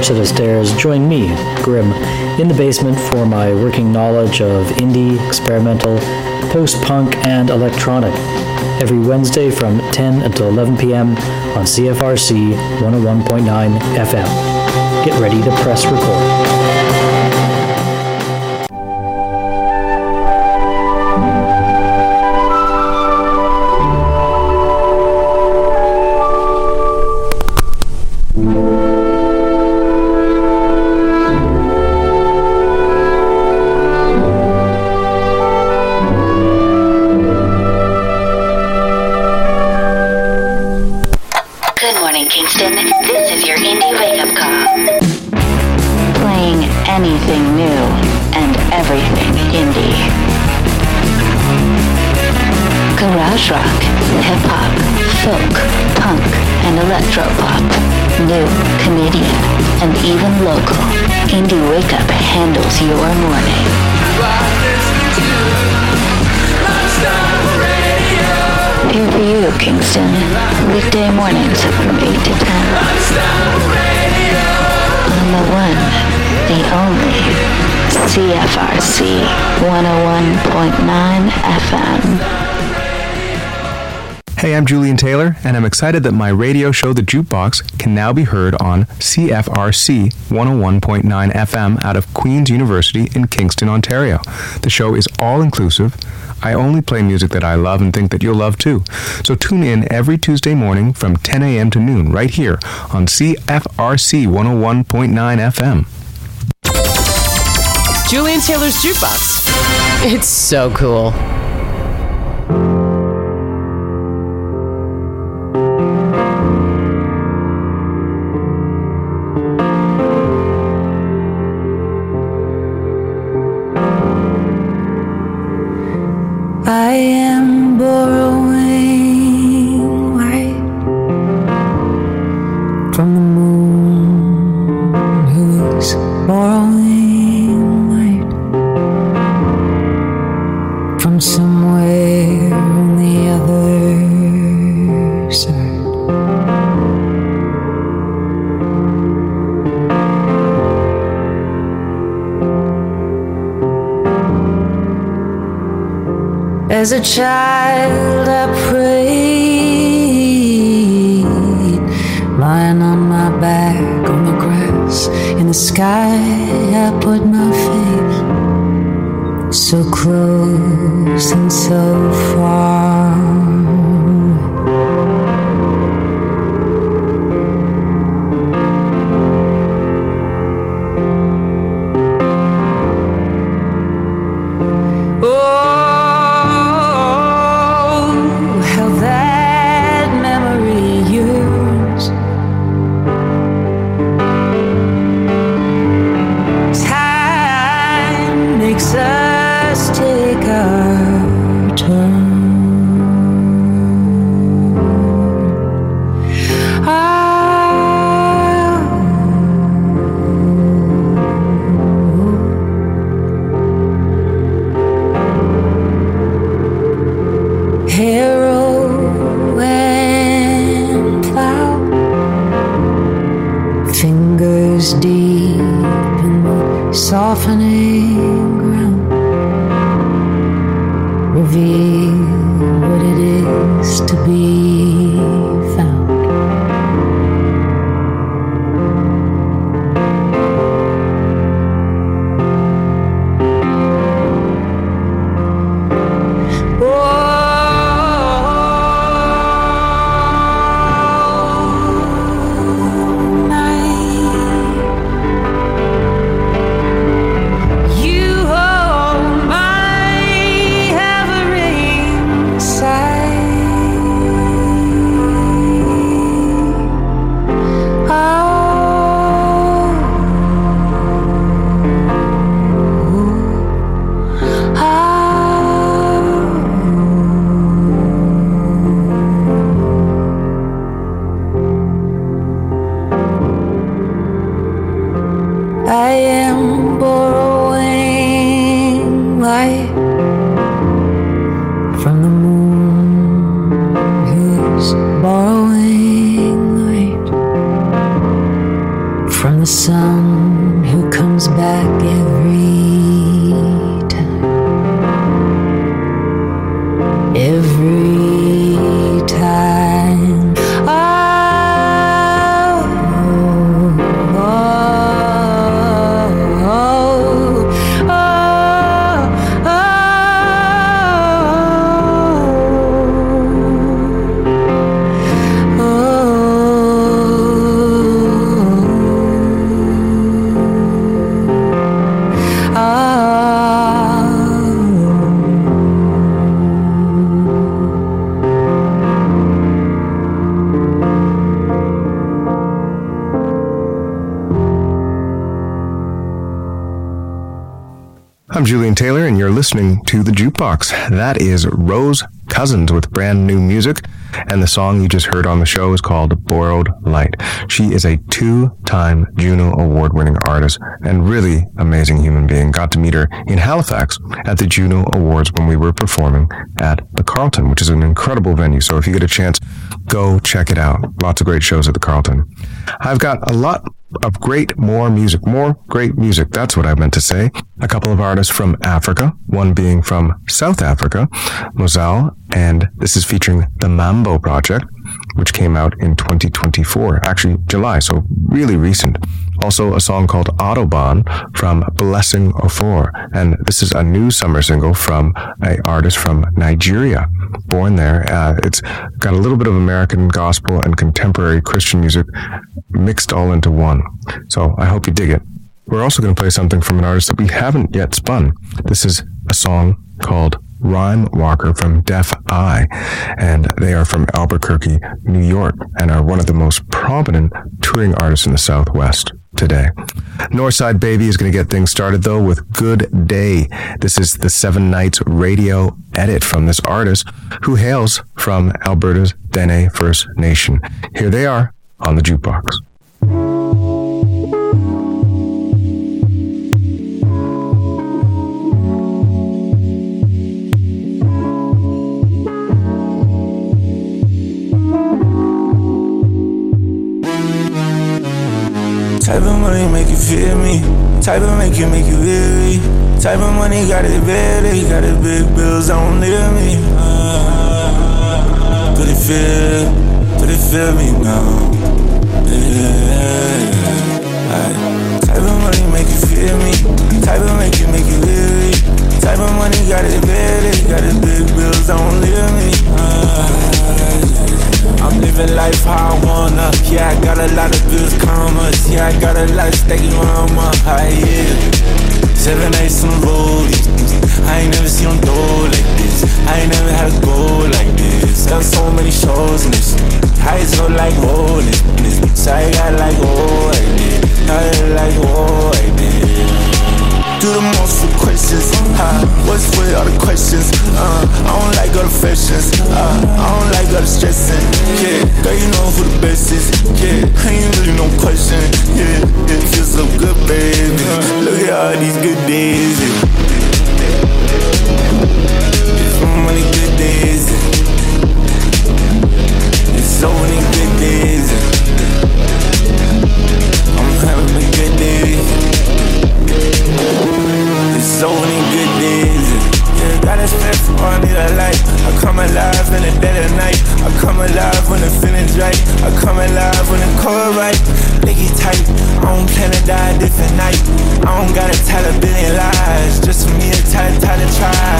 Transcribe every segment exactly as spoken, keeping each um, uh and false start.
Four Set of Stairs, join me, Grim, in the basement for my working knowledge of indie, experimental, post-punk, and electronic. Every Wednesday from ten until eleven p.m. on C F R C one oh one point nine F M. Get ready to press record. Kingston, this is your indie wake-up call. Playing anything new and everything indie. Garage rock, hip-hop, folk, punk, and electropop. New, Canadian, and even local. Indie Wake-Up handles your morning. Here for you, Kingston. Weekday mornings from eight to ten. On the one, the only, C F R C one oh one point nine F M. Hey, I'm Julian Taylor, and I'm excited that my radio show, The Jukebox, can now be heard on C F R C one oh one point nine F M out of Queen's University in Kingston, Ontario. The show is all-inclusive. I only play music that I love and think that you'll love too. So tune in every Tuesday morning from ten a.m. to noon right here on C F R C one oh one point nine F M. Julian Taylor's Jukebox. It's so cool. I am borrowing light from the moon, who is borrowing light from somewhere on the other side. As a child I prayed, lying on my back on the grass. In the sky I put my faith, so close and so far. Softening ground, reveal what it is to be found. Side every time. I'm Julian Taylor, and you're listening to The Jukebox. That is Rose Cousins with brand new music, and the song you just heard on the show is called Borrowed Light. She is a two-time Juno Award-winning artist and really amazing human being. Got to meet her in Halifax at the Juno Awards when we were performing at the Carlton, which is an incredible venue. So if you get a chance, go check it out. Lots of great shows at the Carlton. I've got a lot of great more music, more great music. That's what I meant to say. A couple of artists from Africa, one being from South Africa, Mozal, and this is featuring the Mambo Project, which came out in twenty twenty-four, actually July, so really recent. Also a song called Autobahn from Blessing Ofor, and this is a new summer single from an artist from Nigeria, born there. Uh, it's got a little bit of American gospel and contemporary Christian music mixed all into one. So I hope you dig it. We're also going to play something from an artist that we haven't yet spun. This is a song called Rhyme Walker from Deaf Eye, and they are from Albuquerque, New York, and are one of the most prominent touring artists in the Southwest today. Northside Baby is going to get things started, though, with Good Day. This is the Seven Nights radio edit from this artist who hails from Alberta's Dene First Nation. Here they are on the Jukebox. Type of money make you feel me. Type of make you make you weary. Type of money got it bad, they got it big bills, don't near me. Uh, do they feel, do they feel me now? Yeah. Right. Type of money make you feel me. Type of make you make you weary. Type of money got it bad, they got it big bills, don't near me. Uh, I'm living life how I wanna. Yeah, I got a lot of bills, commas. Yeah, I got a lot of steady mama. I yeah. Seven eights some rollies. I ain't never seen them do like this. I ain't never had a goal like this. Done so many shows in this. I so like oh this, this. So I got like oh I did. I like oh I did. Do the most for questions, uh, what's with all the questions, uh, I don't like all the fashions, uh, I don't like all the stressing, yeah, girl you know who the best is, yeah, ain't really no question, yeah, it feels so good baby, look at all these good days, yeah. It's so many good days, yeah. It's so many good days, yeah. I'm having a good day. It's so many good days. Yeah, gotta spend for all I need a life. I come alive in the dead of night. I come alive when the feeling's right. I come alive when the cold right. Nigga tight. I don't plan to die a different night. I don't gotta tell a billion lies just for me to tell, tell to try.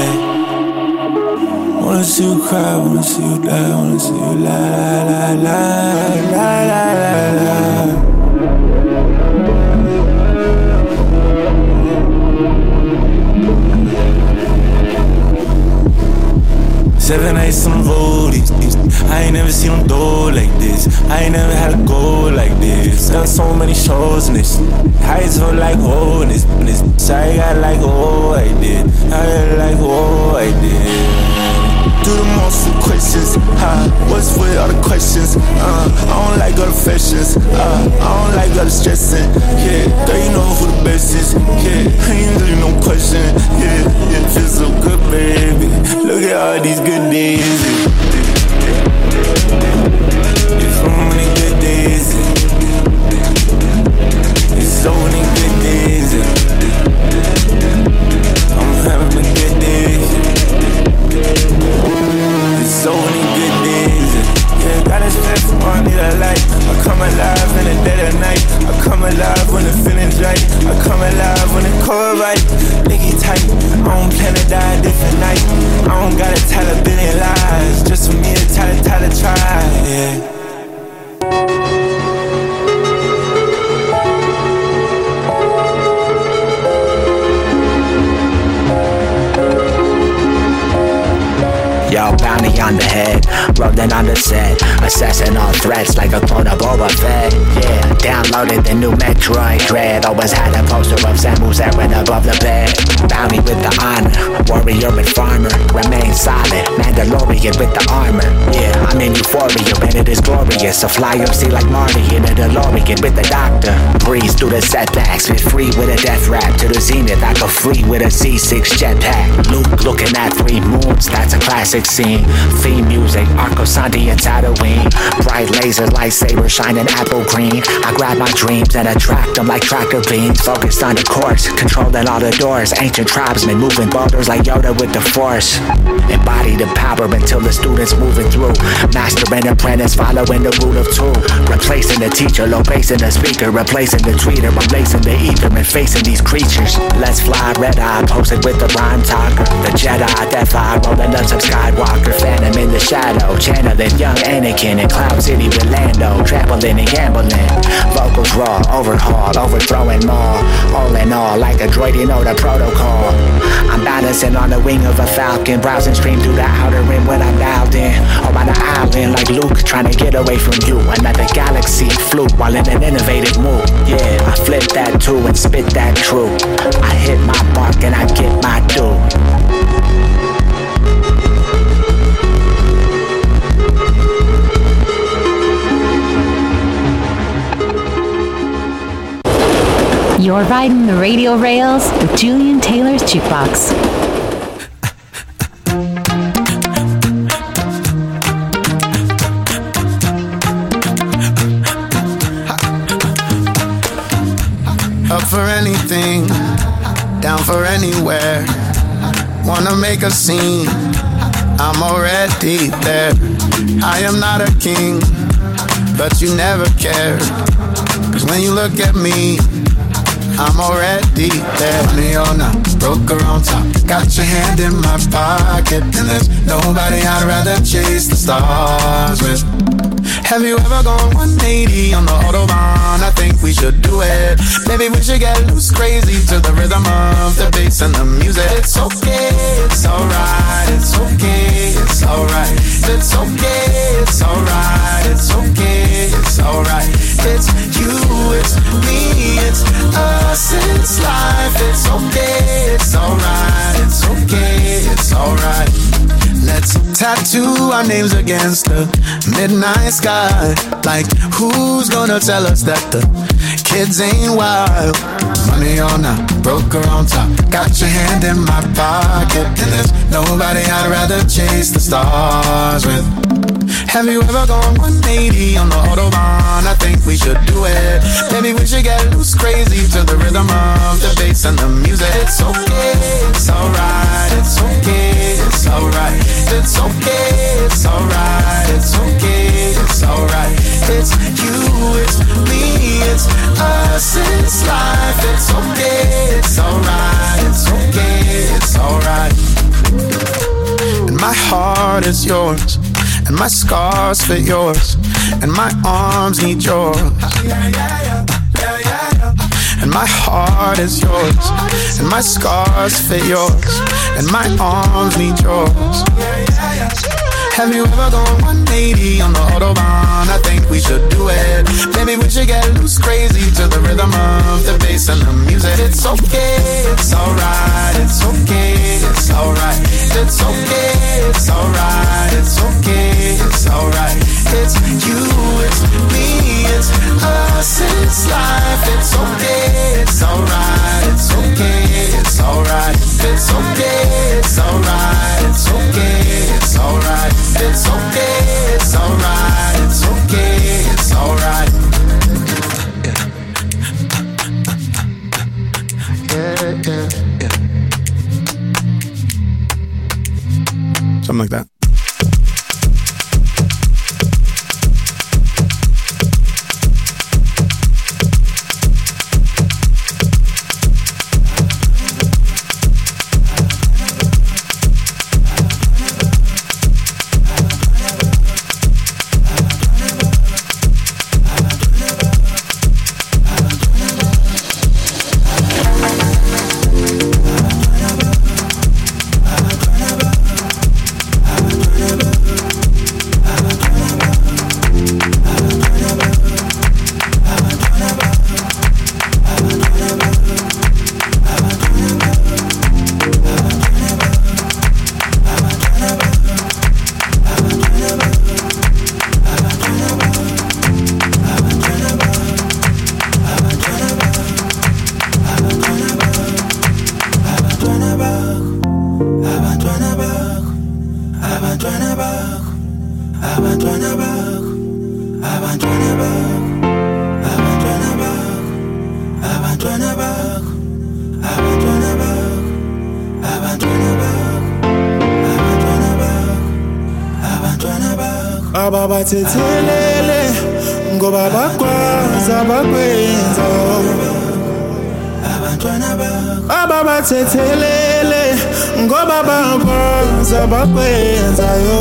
Yeah. Wanna see you cry, wanna see you die, wanna see you lie, lie, lie, lie, lie, lie, lie. Seven eights some rollies. I ain't never seen them do like this. I ain't never had a goal like this. Done so many shows in this. Heights feel like oh this, this. So I got like oh I did. I got like oh I did. Do the most for questions, uh, what's with all the questions, uh, I don't like all the fashions, uh, I don't like all the stressing, yeah, girl you know who the best is, yeah, ain't really no question, yeah, it feels so good baby, look at all these good days, yeah. It's so many good days, yeah. It's so many good days, yeah. I'm having a good day. right, licky tight. I don't plan to die a different night. I don't gotta tell a billion lies just for me to tell it, tell it, try, yeah. Yo, bounty on the head, rolling on the set, assessing all threats like a clone of Boba Fett. Yeah, downloaded the new Metroid Dread. Always had a poster of Samus Aran above the bed. Bounty with the honor, warrior and farmer, remain solid, Mandalorian with the armor. Yeah, I'm in euphoria and it is glorious. A fly up sea like Marty in a DeLorean with the doctor. Breeze through the setbacks, fit free with a death rap. To the zenith, I go free with a Z six jetpack. Luke looking at three moons, that's a classic scene. Theme music, Arco Santi and Tatooine. Bright laser lightsaber shining apple green. I grab my dreams and attract them like tractor beams. Focused on the course, controlling all the doors. Ancient tribesmen moving boulders like Yoda with the force. Embody the power until the students moving through. Master and apprentice following the rule of two. Replacing the teacher, low basing the speaker. Replacing the tweeter, replacing the ether and facing these creatures. Let's fly, red eye, posted with the rhyme talker. The Jedi, Death Eye, rolling up some Skywalker. Phantom in the shadow, channeling young Anakin in Cloud City with Lando. Trampling and gambling, vocals raw, overhaul, overthrowing Maul. All in all, like a droid, you know the protocol. I'm balancing on the wing of a falcon, browsing stream through the outer rim when I'm dialed in. Or on the island like Luke, trying to get away from you. Another galaxy fluke while in an innovative move. Yeah, I flip that too and spit that true. I hit my mark and I get my due. You're riding the radio rails with Julian Taylor's Jukebox. Up for anything, down for anywhere. Wanna make a scene, I'm already there. I am not a king, but you never cared. Cause when you look at me, I'm already there. Money or not, broke her on top. Got your hand in my pocket, and there's nobody I'd rather chase the stars with. Have you ever gone one eighty on the Autobahn? I think we should do it. Maybe we should get loose crazy to the rhythm of the bass and the music. It's okay, it's alright, it's okay, it's alright. It's okay, it's alright, it's okay, it's alright. It's you, it's me, it's us, it's life. It's okay, it's alright, it's okay, it's alright. Let's tattoo our names against the midnight sky. Like, who's gonna tell us that the kids ain't wild? Money or not, broke her on top. Got your hand in my pocket, and there's nobody I'd rather chase the stars with. Have you ever gone one eighty on the Autobahn? I think we should do it. Maybe we should get loose crazy to the rhythm of the bass and the music. It's okay, it's alright, it's okay, it's alright. It's okay, it's alright, it's okay, it's alright. It's you, it's me, it's us, it's life. It's okay, it's alright, it's okay, it's alright. And my heart is yours, and my scars fit yours, and my arms need yours. And my heart is yours, and my scars fit yours, and my arms need yours. Have you ever gone one eighty on the Autobahn? I think we should do it. Maybe we should get loose crazy to the rhythm of the bass and the music. It's okay, it's alright, it's okay, it's alright. It's okay, it's alright, it's okay, it's alright. It's you, it's me, it's us, it's life. It's okay, it's alright, it's okay, it's alright. It's okay, it's alright, it's okay, it's alright. It's okay, it's alright, it's okay, it's alright. Yeah, yeah, yeah. Something like that. abantwana bakho, abantwana bakho, abantwana bakho, abantwana bakho, abantwana bakho, abantwana bakho, abantwana bakho, abantwana bakho. Aba bathethelele ngoba bakwazi abakwenza. Abantwana bakho, aba bathethelele ngoba bakwazi abakwenza yo.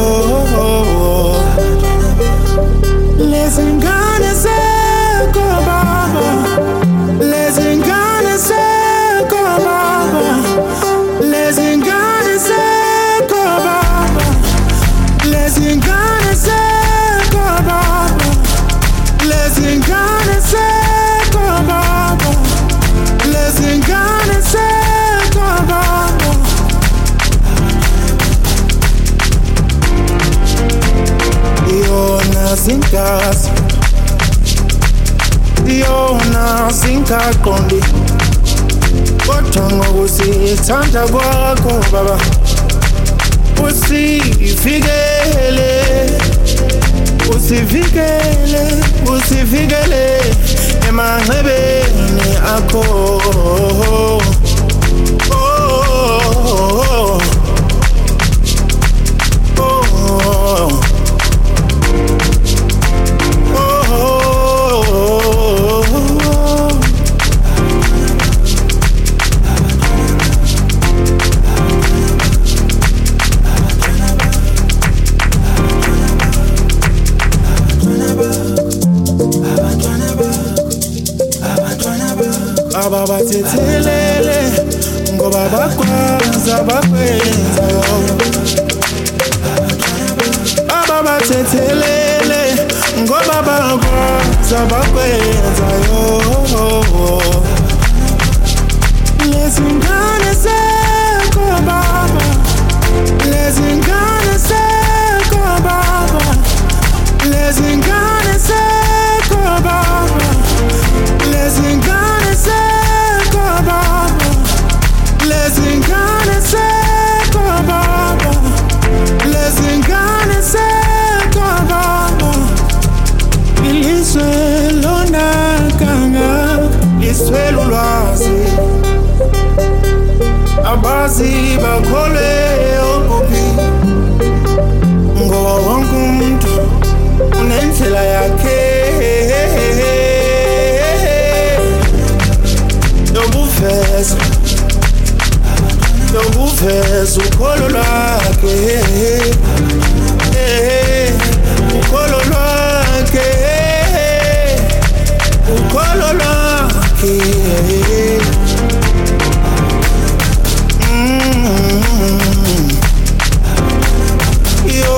Lezi ngane zakho baba, lezi ngane zakho baba, lezi ngane zakho baba, lezi ngane zakho baba, lezi ngane zakho baba, lezi ngane zakho baba. Yona zinkazi, yona zinkaqondi, kodwa ngokusithanda kwakho baba usivikele, usivikele, usivikele emanxebeni akho. Oh, oh, oh, oh. Aba bathethelele ngoba bakwazi abakwenza. Aba bathethelele ngoba bakwazi abakwenza yo. Lezi ngane zakho baba, lezi ngane zakho baba, lezi ngane zakho baba, lezi ngane zakho baba, lezi ngane zakho baba, lezi ngane zakho baba. Ilizwe lonakanga liswela ulwazi, abazi bakholwe okubi, ngoba wonke umuntu unendlela yakhe yobuveza, yobuveza ukholo lwakhe, ukholo lwakhe, ukholo lwakhe. Mm-hmm. Yo,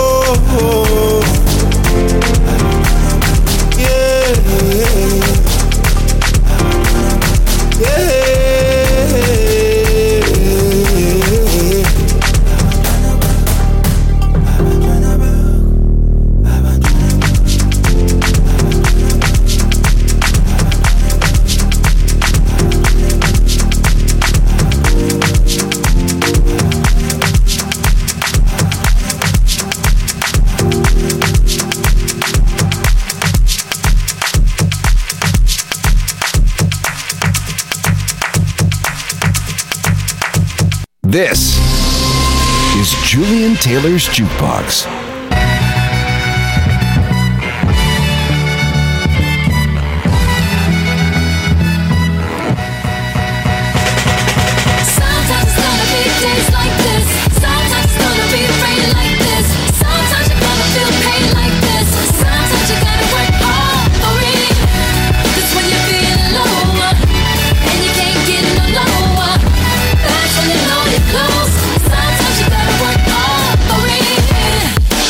yeah, yeah. This is Julian Taylor's Jukebox. Sometimes you gotta work hard for it.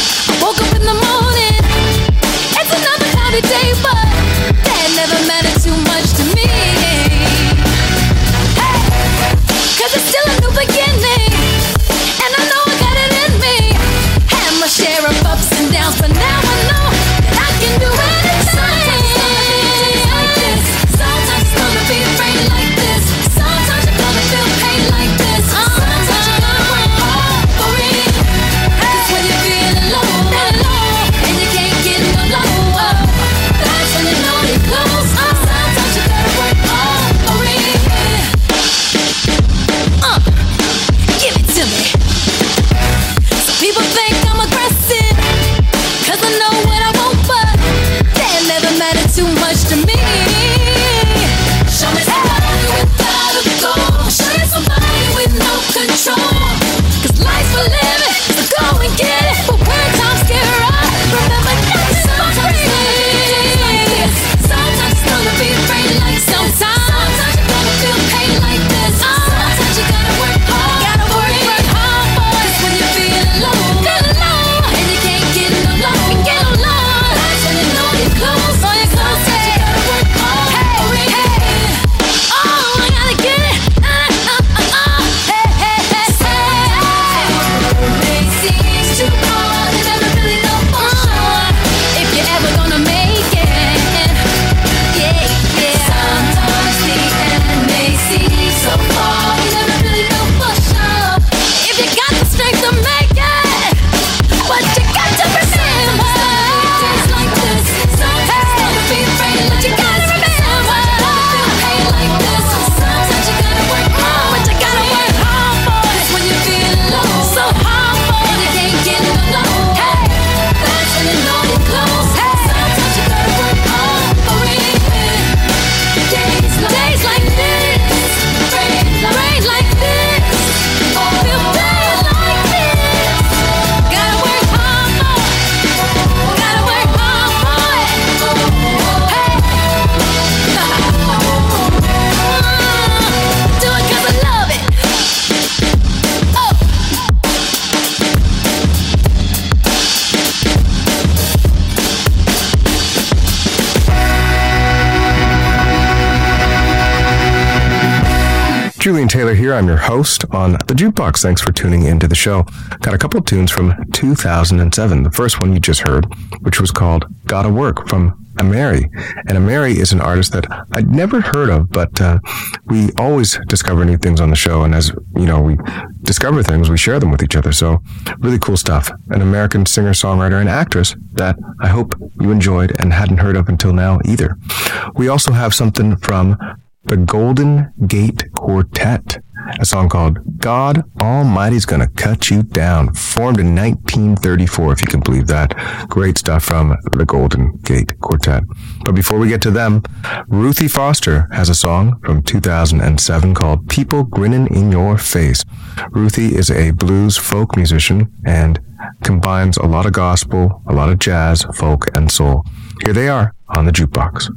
Julian Taylor here. I'm your host on The Jukebox. Thanks for tuning into the show. Got a couple of tunes from two thousand seven. The first one you just heard, which was called Gotta Work from Ameri. And Ameri is an artist that I'd never heard of, but uh, we always discover new things on the show. And as you know, we discover things, we share them with each other. So really cool stuff. An American singer, songwriter, and actress that I hope you enjoyed and hadn't heard of until now either. We also have something from the Golden Gate Quartet, a song called God Almighty's Gonna Cut You Down, formed in nineteen thirty-four, if you can believe that. Great stuff from the Golden Gate Quartet. But before we get to them, Ruthie Foster has a song from two thousand seven called People Grinning in Your Face. Ruthie is a blues folk musician and combines a lot of gospel, a lot of jazz, folk, and soul. Here they are on the Jukebox.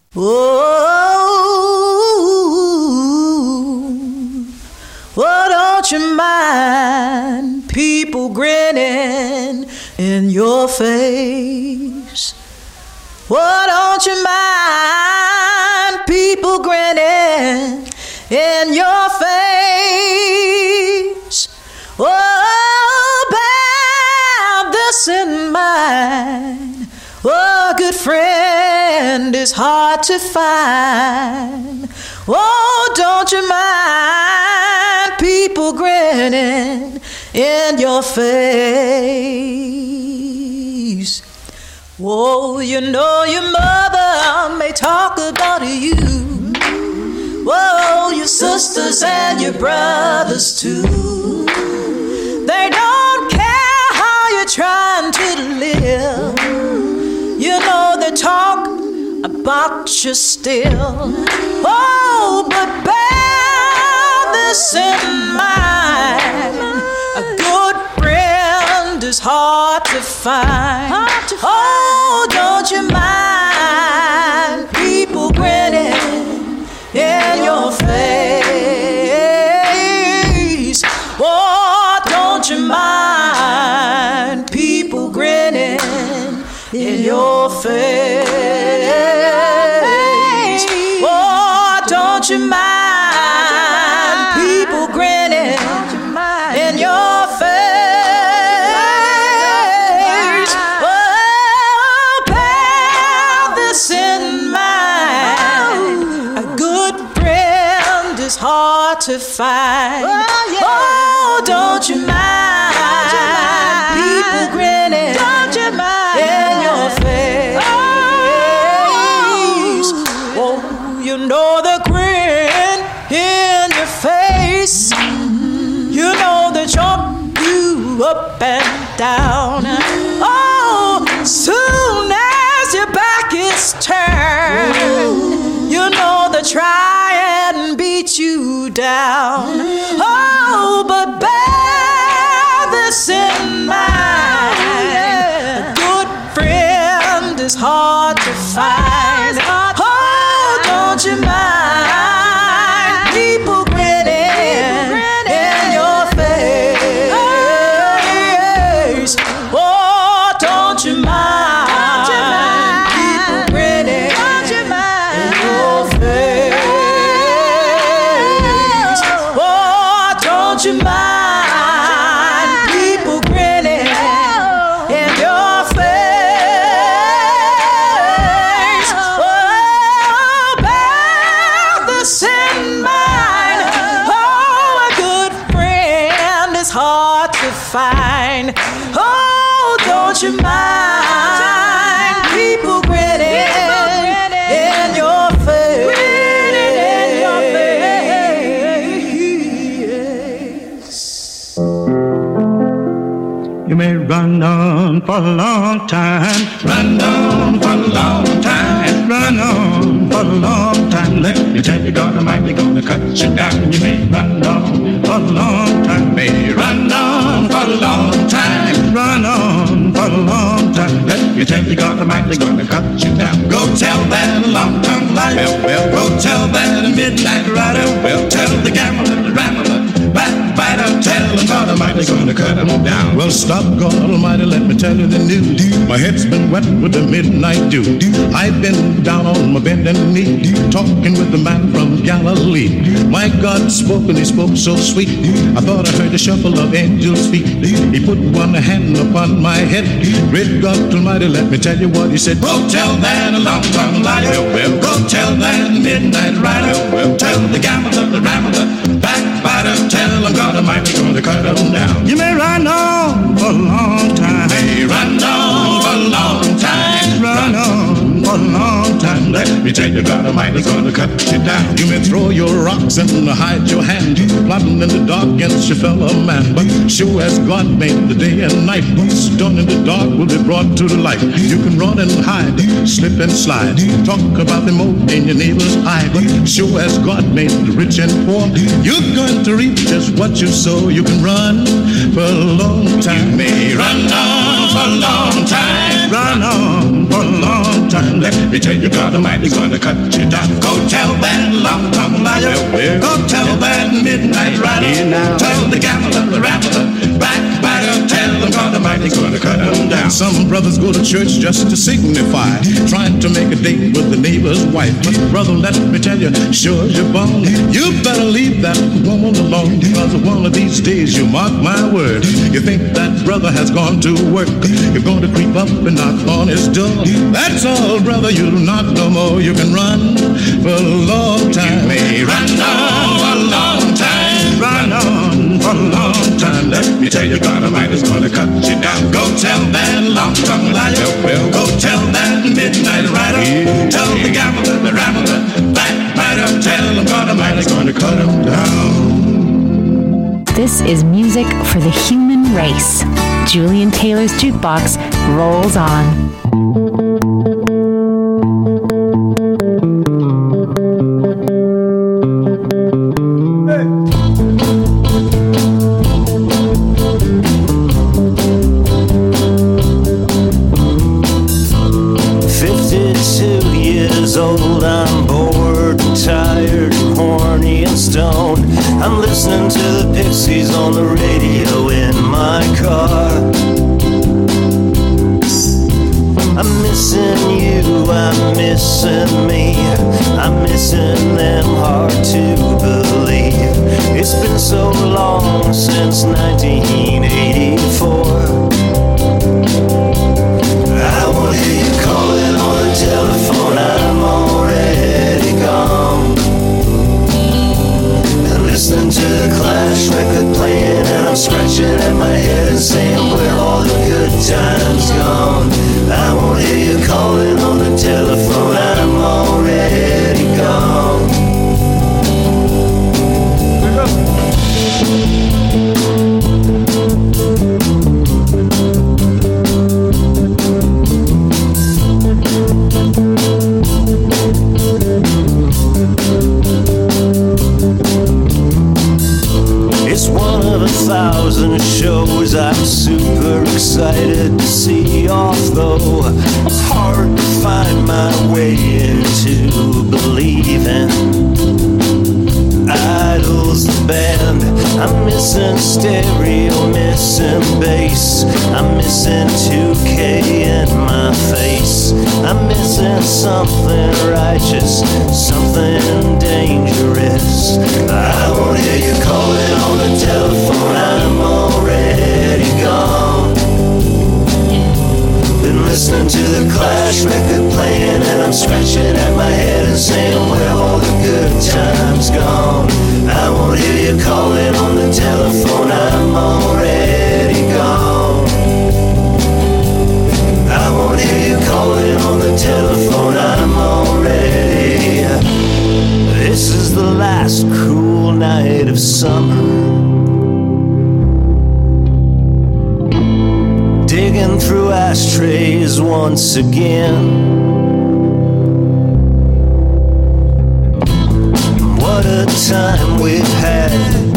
Oh, well, don't you mind people grinning in your face? Well, don't you mind people grinning in your face? Oh, bear this in mind. Oh, good friend is hard to find. Oh, don't you mind people grinning in your face? Oh, you know your mother may talk about you. Whoa, your sisters and your brothers too. They don't care how you're trying to live. You know they talk about you still. Oh, but bear this in mind. A good friend is hard to find. Hard to find. Oh, don't you mind people grinning in your face? Oh, don't you mind people grinning in your face? Oh, don't you mind people grinning in your face? Oh, bear this in mind. A good friend is hard to find. Oh, don't you mind people grinning in your face? Oh, you know the grin in your face. You know they jump you up and down. Oh, soon as your back is turned, you know they try and beat you down. Oh, but bear this in mind. A good friend is hard to find. Oh, don't you mind people grinning in your face? Oh, don't you mind people grinning in your face? Oh, don't you mind people grinning in your face? Oh, bear this in mind. Oh, a good friend is hard to find. Oh, don't you mind people grinning in your face? You may run on for a long time, run on for a long time, run on for a long time. Let me tell you, God Almighty gonna cut you down. You may run on for a long time, may run on for a long time, run on for a long time. Let me tell you, God Almighty gonna cut you down. Go tell that long-tongued liar, well, well, go tell that midnight rider, well, tell the gambler, the rambler, backbiter, tell tell them God Almighty's gonna cut them down. Well, stop, God Almighty, let me tell you the news. My head's been wet with the midnight dew. I've been down on my bending knee, talking with the man from Galilee. My God spoke and he spoke so sweet. I thought I heard the shuffle of angels' feet. He put one hand upon my head. Great God Almighty, let me tell you what he said. Go tell that long-tongued liar. Well, go tell that midnight rider. Well, tell the gambler, the rambler, backbiter. Tell him God Almighty gonna cut him down. You may run on for a long time. May run on for a long time. Run on for a long time. Let me tell you, God Almighty's gonna cut you down. You may throw your rocks and hide your hand, plotting in the dark against your fellow man. But sure as God made the day and night, what's done in the dark will be brought to the light. You can run and hide, slip and slide, talk about the mote in your neighbor's eye. But sure as God made the rich and poor, you're going to reap just what you sow. You can run for a long time. You may run on for a long time. Run on for a long time. Let me tell you, God Almighty's gonna cut you down. Go tell that long-tongued liar. Go tell that midnight rider. Tell the gambler, the rambler, backbiter. Tell them God Almighty's gonna cut them down. Some brothers go to church just to signify, trying to make a date with the neighbor's wife. But brother, let me tell you, sure as you're born, you better leave that woman alone, because one of these days, you mark my word, you think that brother has gone to work, you're going to creep up and knock on his door. That's all, brother, you do not know more. You can run for a long time. You may run on for a long time. Run on for a long time. Let me tell you, God Almighty's gonna cut you down. Go tell that long-tongued liar. Well, go tell that midnight rider. Yeah. Tell the gambler, the rambler, backbiter. Tell them God Almighty's gonna cut him down. This is music for the human race. Julian Taylor's Jukebox rolls on. I'm listening to the Pixies on the radio in my car. I'm missing you, I'm missing me, I'm missing them, hard to believe. It's been so long since nineteen eighty-four. I won't hear you calling on the telephone, I'm already gone. Listening to the Clash record playing, and I'm scratching at my head and saying, where all the good times gone? I won't hear you calling on the telephone, I'm already gone. It's one of a thousand shows I'm super excited to see, although hard to find my way into believing. Idols the band, I'm missing stereo, missing bass, I'm missing two K in my face, I'm missing something righteous, something dangerous. I won't hear you calling on the telephone, I'm already gone. Been listening to the Clash record playing, and I'm scratching at my head and saying, where all the good times gone? I won't hear you calling on the telephone, I'm already gone. I won't hear you calling on the telephone, I'm already. This is the last cool night of summer. Digging through ashtrays once again. What a time we've had.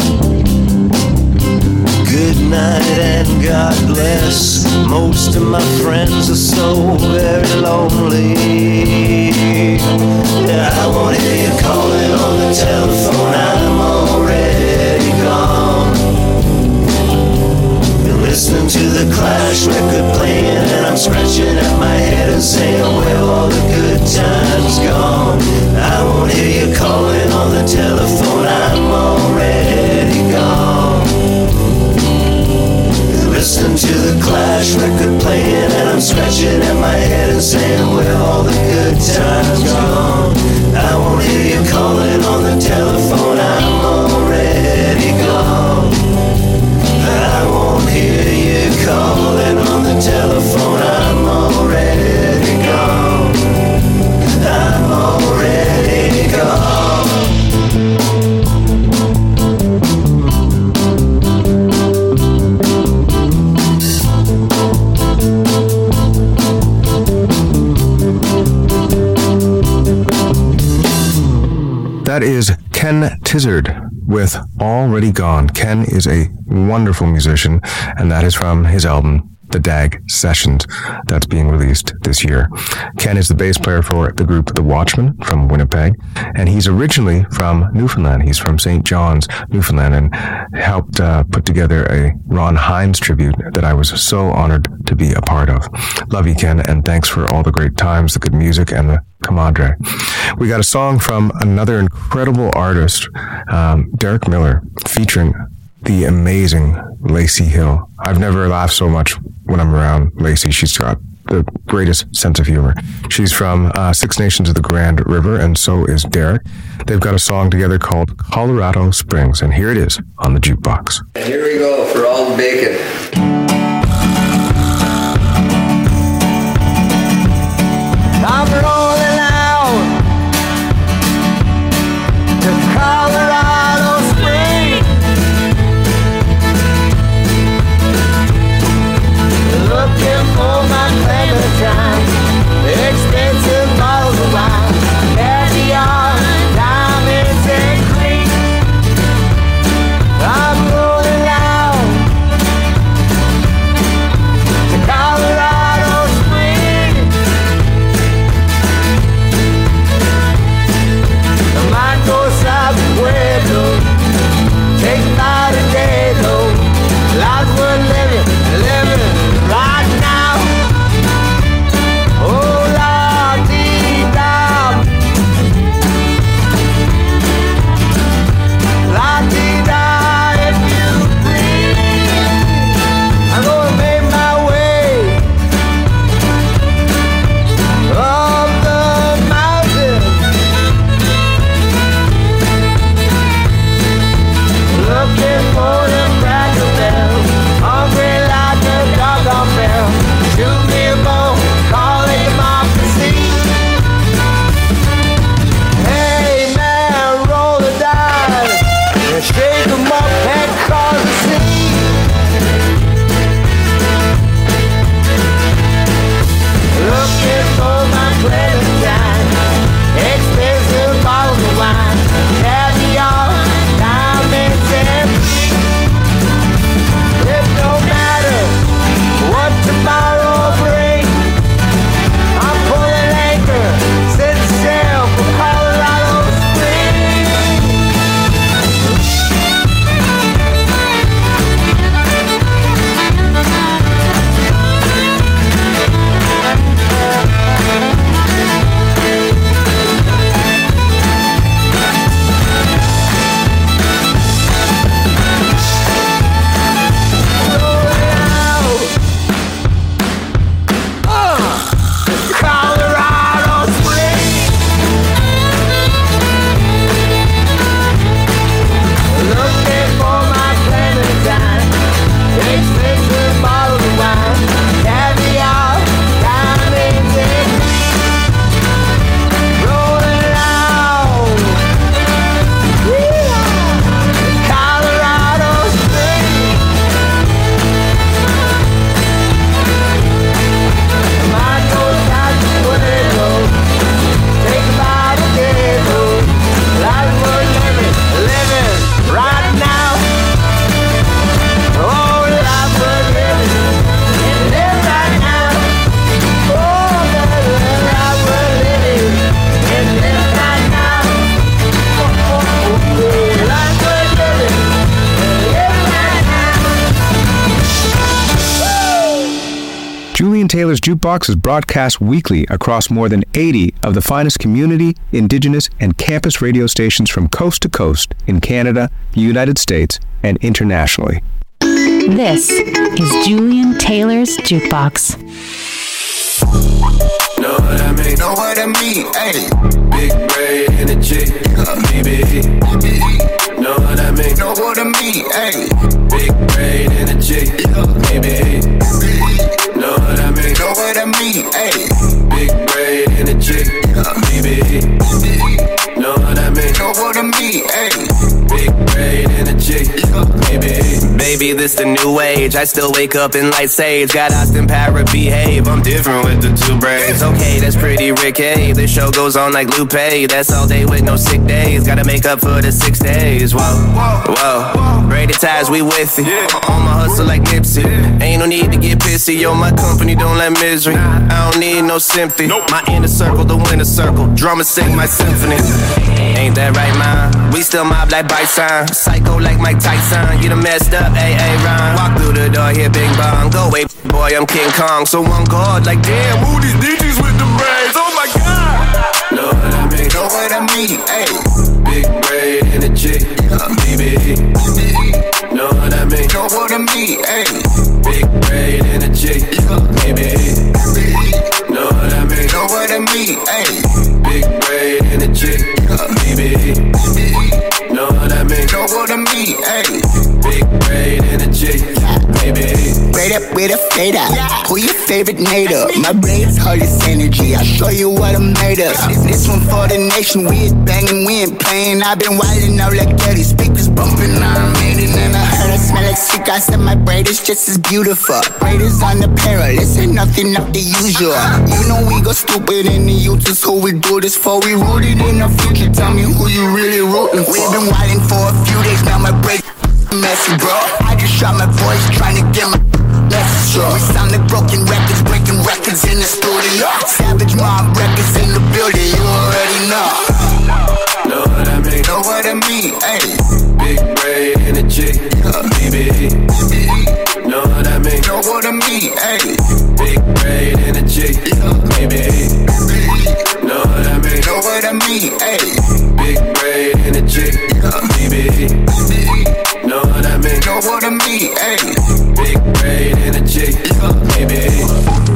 Good night and God bless. Most of my friends are so very lonely. Yeah, I won't hear you calling on the telephone, I'm already gone. the Clash record playing, and I'm scratching at my head and saying, where all the good times gone? I won't hear you calling on the telephone, I'm already gone. Listening to the Clash record playing, and I'm scratching at my head and saying, where all the good times gone? I won't hear you calling on the telephone, I'm already gone. I won't hear you calling on the telephone, I'm already gone. I'm already gone. That is Ken Tizard with Already Gone. Ken is a wonderful musician, and that is from his album, The Dag Sessions, that's being released this year. Ken is the bass player for the group The Watchmen from Winnipeg, and he's originally from Newfoundland. He's from Saint John's, Newfoundland, and helped uh, put together a Ron Hines tribute that I was so honored to be a part of. Love you, Ken, and thanks for all the great times, the good music, and the comadre. We got a song from another incredible artist, um, Derek Miller, featuring the amazing Lacey Hill. I've never laughed so much when I'm around Lacey. She's got the greatest sense of humor. She's from uh, Six Nations of the Grand River, and so is Derek. They've got a song together called Colorado Springs, and here it is on the Jukebox. And here we go for all the bacon. I'm rolling out to Colorado Springs, looking for my Clementine, expensive bottles of wine, caviar, diamonds and cream. I'm rolling out Julian Taylor's Jukebox is broadcast weekly across more than eighty of the finest community, indigenous, and campus radio stations from coast to coast in Canada, the United States, and internationally. This is Julian Taylor's Jukebox. Know what I mean? Know what I mean? Hey, big brain energy, baby. Know what I mean? Know what I mean? Hey, big brain energy, baby. Know what I mean? Know what I mean? Hey, big brain energy, baby. Know what I mean? Know what I mean? Hey, big brain energy, baby. Baby, this the new age. I still wake up in light sage. Got Austin Power, behave. I'm different with the two braids. Okay, that's pretty Ricky. The show goes on like Lupe. That's all day with no sick days. Gotta make up for the six days. Whoa, whoa. Braided ties, we with it. On my hustle like Nipsey. Ain't no need to get pissy. Yo, my company don't let misery. I don't need no sympathy. My inner circle, the winner circle. Drummer sing my symphony. Ain't that right, man? We still mob like Bison. Psycho like Mike Tyson. Get 'em messed up, A A Ron. Walk through the door, here, bing bong. Go away, boy, I'm King Kong. So I'm God, like damn, who these D Js with the braids? Oh my God. Know what I mean? Know what I mean? Hey, big braid energy, baby. Know what I mean? Know what I mean? Hey, big braid energy, baby. Know what I mean? Know what I mean? Hey, big braid energy, baby. Know what I mean? Know what I mean? Hey, big braid energy, baby. Braid up with a fade out. Who your favorite native? My braid's hardest energy. I'll show you what I'm made of. This one for the nation. We ain't banging, we ain't playing. I've been wildin' out like Daddy. Speakers bumping, I'm made it. And I heard I smell like sick. I said my braid is just as beautiful. Braid is on the parallel. This ain't nothing up the usual. You know we go stupid in the youth. So we do this for we rooted in the future. Tell me who you really rooting for. We've been wildin' for a few days. Now my braid messy, bro. I just shot my voice trying to get my message through. We sound like broken records, breaking records in the studio. Savage Mob records in the building, you already know. Know what I mean? Know what I mean? Hey, big braid energy, baby. Know what I mean? Know what I mean? Hey, big braid energy, baby. Know what I mean? Know what I mean? Hey, big braid energy, baby. Know what I mean? Know what I mean? Hey, big braid energy, baby.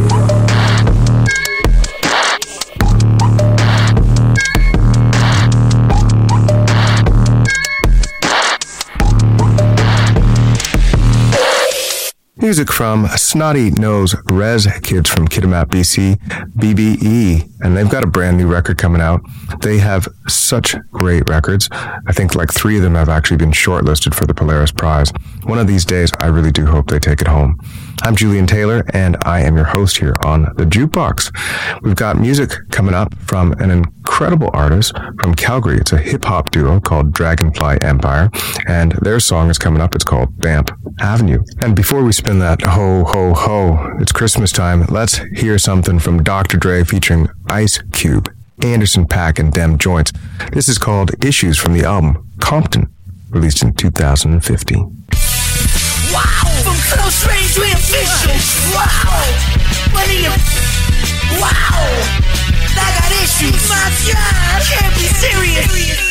Music from Snotty Nose Rez Kids from Kitimat, B C, B B E, and they've got a brand new record coming out. They have such great records. I think like three of them have actually been shortlisted for the Polaris Prize. One of these days, I really do hope they take it home. I'm Julian Taylor, and I am your host here on The Jukebox. We've got music coming up from an incredible artist from Calgary. It's a hip-hop duo called Dragonfly Empire, and their song is coming up. It's called Vamp Avenue. And before we spin that ho, ho, ho, it's Christmas time, let's hear something from Doctor Dre featuring Ice Cube, Anderson .Paak, and Dem Joints. This is called Issues from the album Compton, released in two thousand fifteen. Wow, from close range we official. Wow, money of. Wow, I got issues. My God, can't be serious.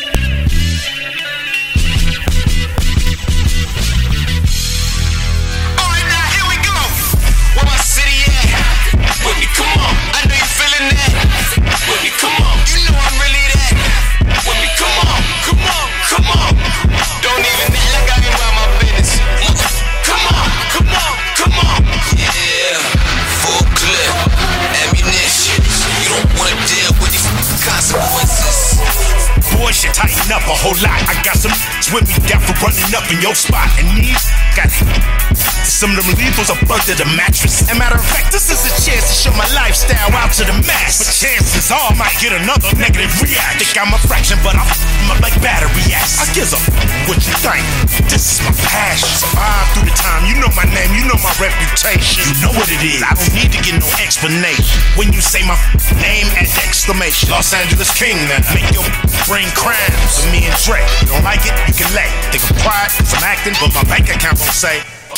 Alright, now here we go. Where my city at? With me, come on. I know you feeling that. With me, come on. You know I'm really that. With me, come on, come on, come on. Don't even act like I ain't about my business. Come on, come on, come on. Yeah, full clip, ammunition. You don't wanna deal with these consequences. Boy, should tighten up a whole lot. I got some with me down for running up in your spot. And these got some of them lethals are bugged to the mattress. And matter of fact, this is a chance to show my lifestyle out to the mass. But chances are I might get another negative react. Think I'm a fraction, but I'm f***ing up like battery ass. I gives a f*** what you think. This is my passion. Survive through the time. You know my name, you know my reputation. You know what it is. I don't need to get no explanation. When you say my f- name at exclamation. Los Angeles King now. Make your brain crimes. So me and Dre. You don't like it, you can lay. Think I'm quiet, some acting, but my bank account won't say.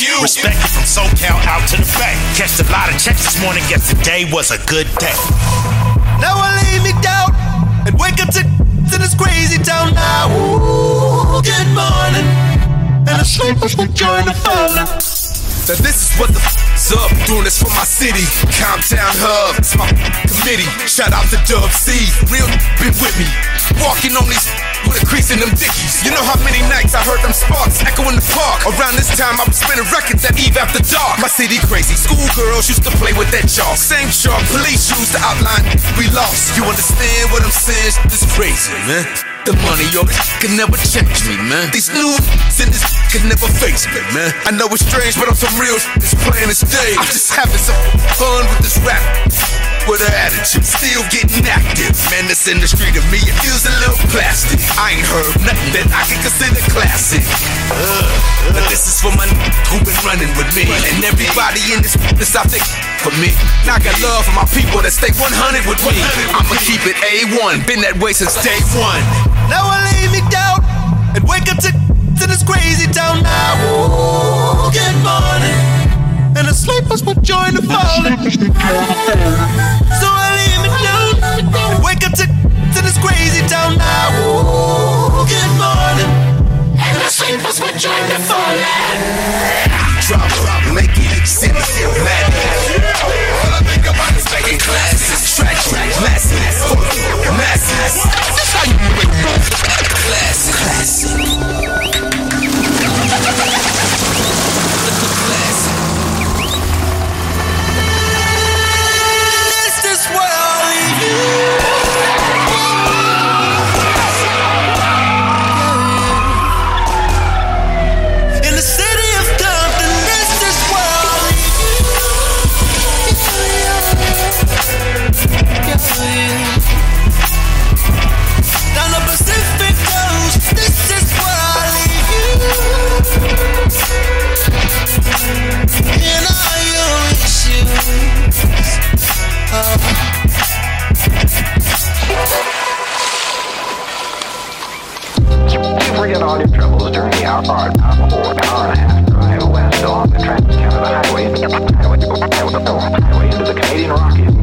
you. Respect it from SoCal out to the Bay. Catched a lot of checks this morning, guess today was a good day. Now I lay me down and wake up to, to this crazy town now. Ooh, good morning. And I sleep with joy in the falling. Now this is what the f***'s up. Doing this for my city, Comptown Hub. It's my committee. Shout out to Dub C. Real been with me. Walking on these with a crease in them dickies. You know how many nights I heard them sparks echo in the park. Around this time I was spinning records at Eve After Dark. My city crazy. Schoolgirls used to play with that chalk. Same chalk. Police used to outline we lost. You understand what I'm saying? This crazy, man. The money, yo, this can never change me, man. These new in this can never face me, man. I know it's strange, but I'm some real this playing this stage. I'm just having some fun with this rap. With an attitude, still getting active. Man, this industry to me, it feels a little plastic. I ain't heard nothing that I can consider classic. Uh, but this is for my n- who been running with me. And everybody in this this out there for me. Now I got love for my people that stay one hundred with me. I'ma keep it A one, been that way since day one. Now I lay me down and wake up to, to this crazy town now. Ooh, good morning. And I sleep us with joy in the falling. So I lay me down and wake up to, to this crazy town now. Ooh, good morning. And I sleep us with joy in the falling. Drop, drop, make it city, mad. All I think about is making classes, track, track, classes, masses. That's how you make classic, classic. This is where I'll leave you. Down the Pacific coast, this is where I leave you. In all your issues. Oh. You forget all your troubles during the hour, hour, hour, hour and a half drive west along the Trans-Canada Highway, highway, highway, highway into the Canadian Rockies.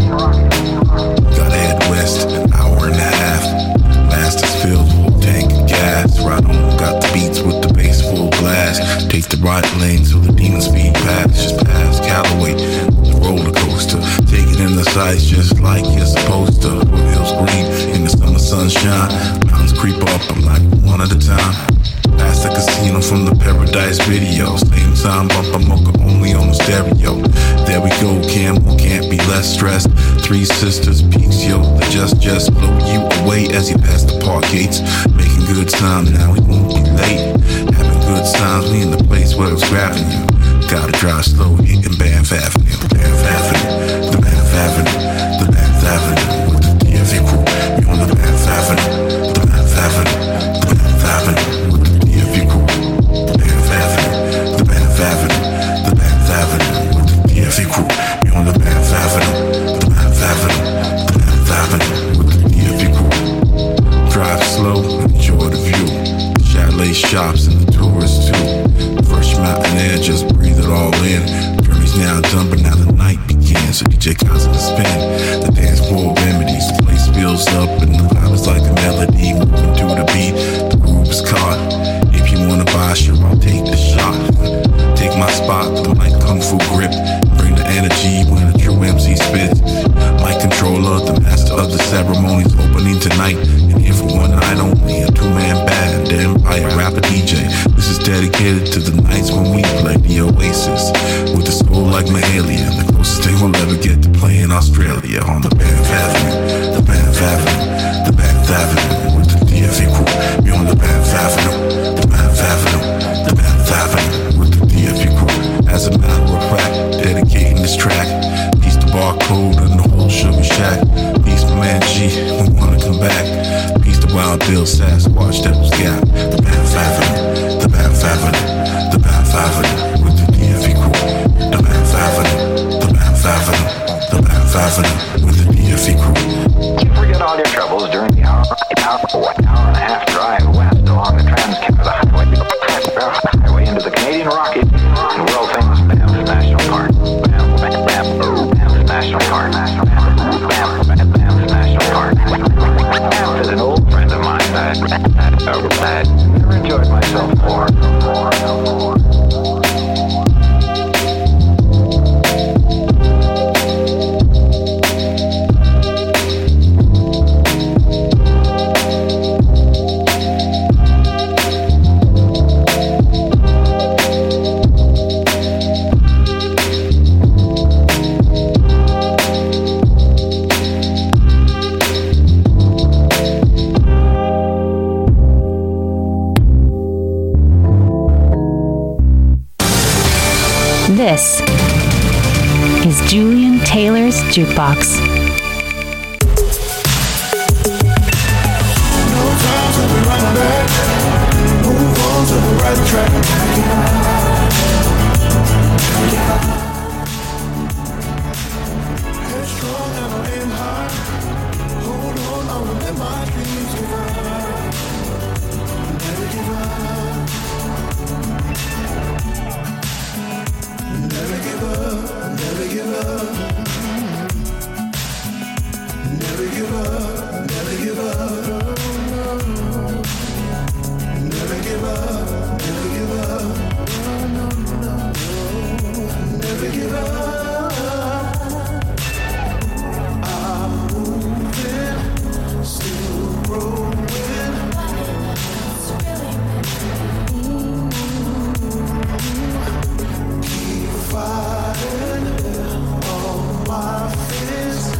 Gotta head west, an hour and a half. Last is filled, full tank of gas. Right on, got the beats with the bass full blast. Take the right lane so the demon speed past. Just past Callaway, the roller coaster. Take it in the sights just like you're supposed to. Hills green in the summer sunshine. Mountains creep up, I'm like one at a time. Past the casino from the Paradise video. Same time bump a mocha only on the stereo. There we go, Campbell can't be less stressed. Three sisters, peaks, yo, they just, just blow you away as you pass the park gates. Making good time, now we won't be late. Having good times, we in the place where it's grabbing you. Gotta drive slow, hitting Banff Avenue. Banff Avenue, the Banff Avenue, the Banff Avenue. With the D F A crew, we on the Banff Avenue, the Banff Avenue, the Banff Avenue. With the D F A crew, the Banff Avenue, the Banff Avenue, the Banff Avenue. With the D F A crew, we on the Banff Avenue, the Banff Avenue, the Banff Avenue. With the D F A crew, drive slow, enjoy the view. Chalet shops and the tourists too. Fresh mountain air, just breathe it all in. Journey's now done, but now the night begins. So D J constant to spin. The dance floor remedies. The place fills up and the vibe is like a melody. Moving to the beat, the groove is caught. If you wanna buy, sure I'll take the shot. Take my spot with the mic kung fu grip. Bring the energy when a true M C spits. Mic controller, the master of the ceremonies, opening tonight. And here for one night only, a two-man band, the Empire rapper D J. This is dedicated to the nights when we play the Oasis. With a soul like Mahalia, the closest thing we'll ever get to play in Australia. On the Banff Avenue, the Banff Avenue, the Banff Avenue. With the D F A crew, we on the Banff Avenue, the Banff Avenue, the Banff Avenue. With the D F A crew, as a matter of fact, dedicating this track. Peace to Barcode and the whole Sugar Shack. Peace to Man G, we wanna come back. Peace to Wild Bill Sasquatch, Devil's Gap. The Banff Avenue, the Banff Avenue, the Banff Avenue. With the D F A crew, the Banff Avenue, the Banff Avenue, the Banff Avenue. With the D F A crew. You forget all your troubles during the hour, hour, hour and a half drive west along the Trans-Canada Highway, highway into the Canadian Rockies and world Banff, Banff National Park. Banff is an old friend of mine. I, I, I never enjoyed myself more. more, more. This is Julian Taylor's Jukebox. No time to be running back. Move on to the right track. Headstrong and I aim high. Hold on, I will let my dreams give up. Never give up. Never give up. Never give up. Never give up. Never give up. Never give up. Never give up. Never give up. I'm moving, still growing. Keep fighting on my fears.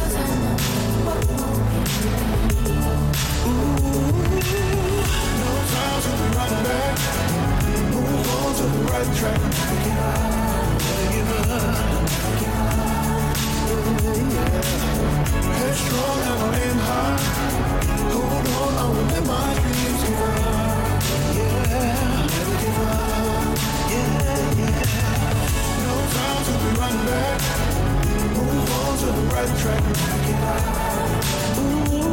Ooh, no time to be running back. Move on to the right track. Never give up. Headstrong and I aim high. Hold on, I will let my dreams give up. Yeah, never give up. Yeah, yeah. No time to be running back. Move on to the right track. Ooh.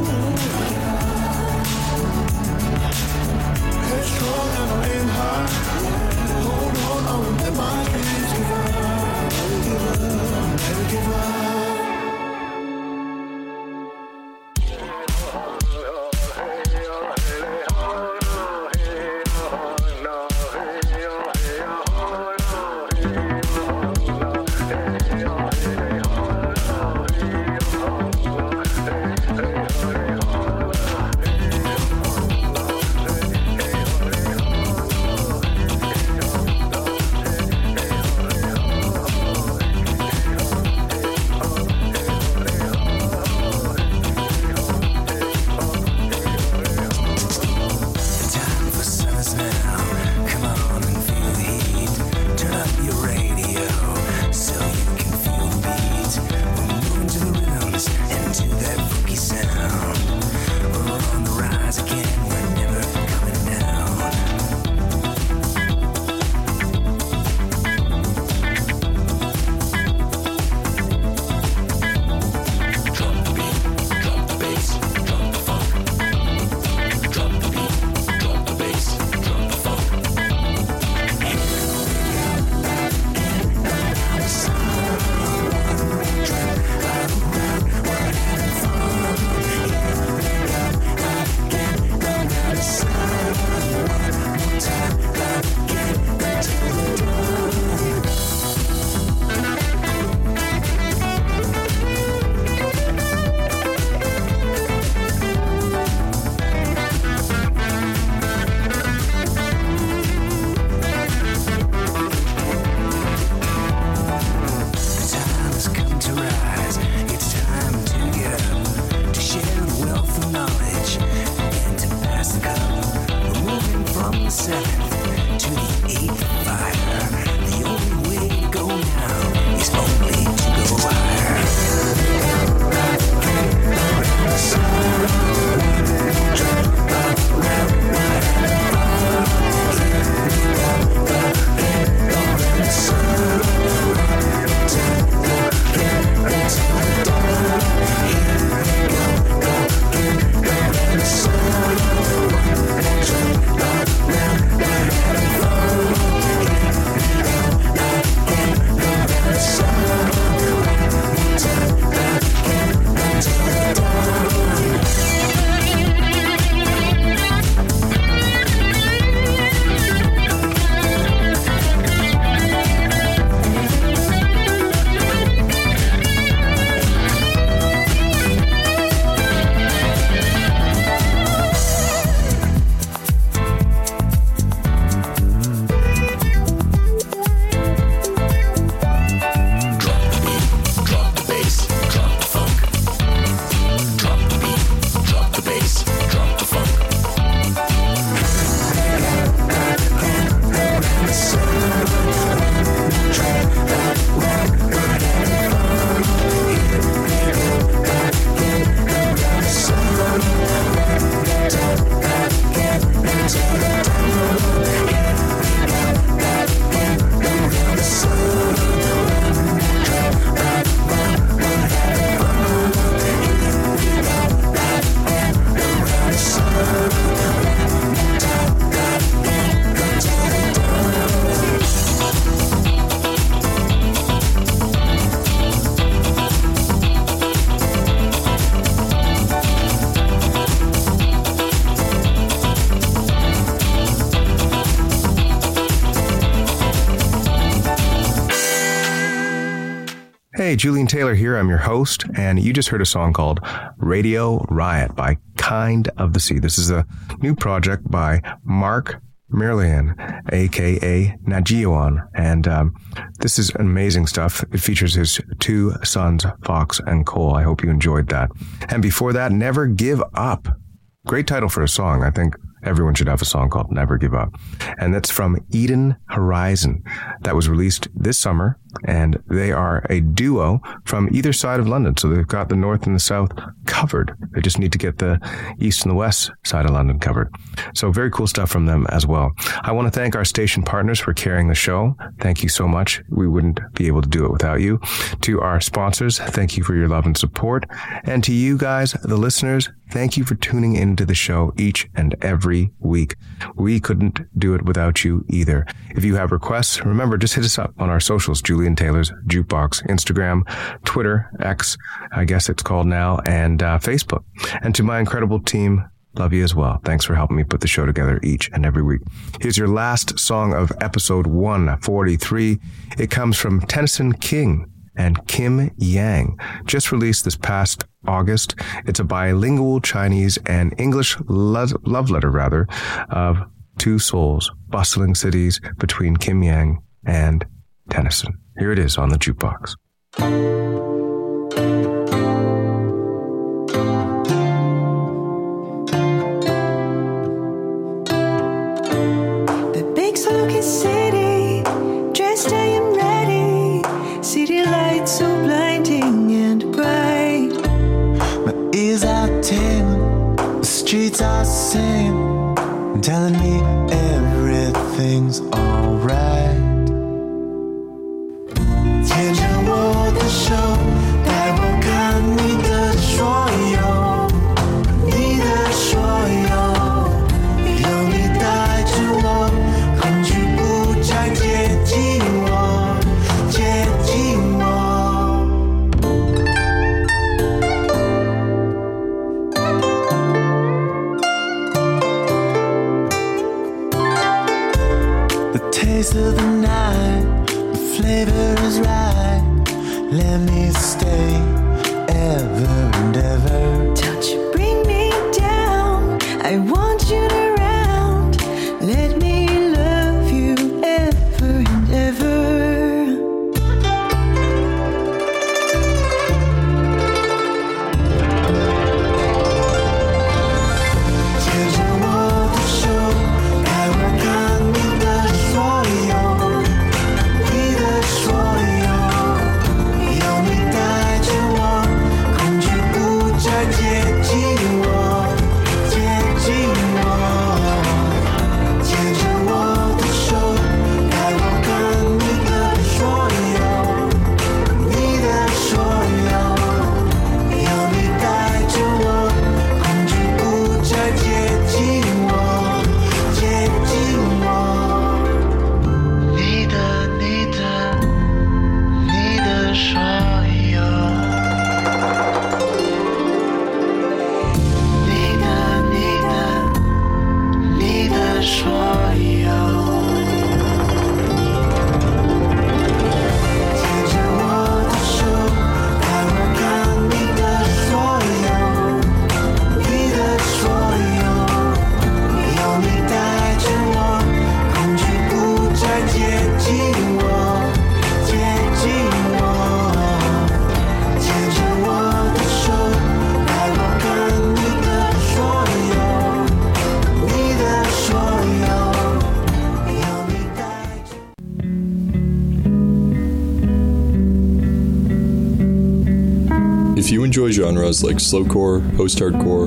Headstrong and I aim high. Hold on, I will let my dreams give up. Never give up. Never give up. Hey, Julian Taylor here. I'm your host, and you just heard a song called Radio Riot by Kind of the Sea. This is a new project by Mark Merlian, aka Najiwan, and um, this is amazing stuff. It features his two sons, Fox and Cole. I hope you enjoyed that. And before that, Never Give Up. Great title for a song. I think everyone should have a song called Never Give Up. And that's from Eden Horizon. That was released this summer, and they are a duo from either side of London. So they've got the north and the south covered. They just need to get the east and the west side of London covered. So very cool stuff from them as well. I want to thank our station partners for carrying the show. Thank you so much. We wouldn't be able to do it without you. To our sponsors, thank you for your love and support. And to you guys, the listeners, thank you for tuning into the show each and every week. We couldn't do it without you either. If you have requests, remember, just hit us up on our socials, Julian Taylor's Jukebox, Instagram, Twitter, X, I guess it's called now, and uh, Facebook. And to my incredible team, love you as well. Thanks for helping me put the show together each and every week. Here's your last song of episode one forty-three. It comes from Tennyson King and Kim Yang, just released this past August. It's a bilingual Chinese and English lo- love letter, rather, of two souls, bustling cities between Kim Yang and Tennyson. Here it is on the Jukebox. The big smoky city, dressed I am ready. City lights so blinding and bright. My ears are tingling, the streets are singing, telling me everything's alright. 牵着我的手，带我看你的所有，你的所有，有你带着我，恐惧不再接近我，接近我。The taste of the night, the flavor is right. Let me stay ever and ever. Don't you bring me down, I want you around. Let me love you ever and ever. 牵着我的手，带我看你的所有，你的所有，有你带着我，恐惧不再接近我，接近我。牵着我的手，带我看你的所有，你的所有，有你带着我，恐惧不再接近我，接近我。你的，你的，你的所有，你的，你的，你的所有。牵着我的手，带我看你的所有，你的所有，有你带着我，恐惧不再接近我，接近我。牵着我的手，带我看你的所有，你的所有，有你带着。 If you enjoy genres like slowcore, post-hardcore,